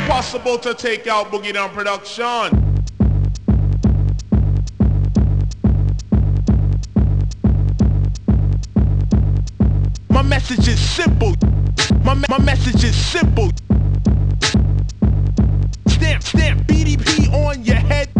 Impossible to take out Boogie Down Production. My message is simple. My message is simple. Stamp BDP on your head.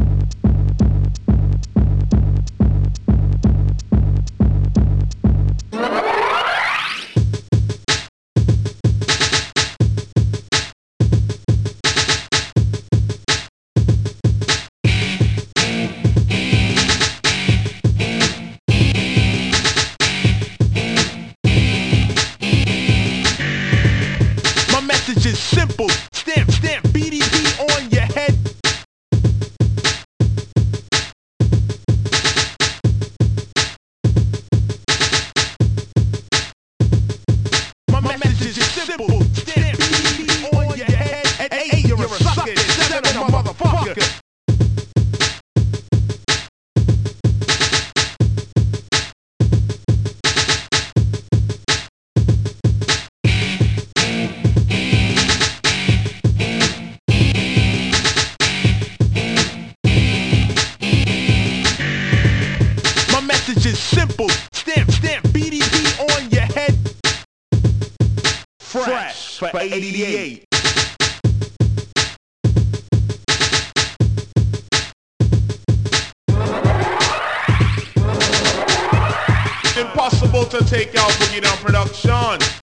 My message is simple. Stamp BDP on your head. My message is simple. Stamp BDP on your head. Hey, you're a sucker. Son of a motherfucker. My message is simple. Stamp BDP on your head. Fresh for 88. Impossible to take out Boogie Down Production.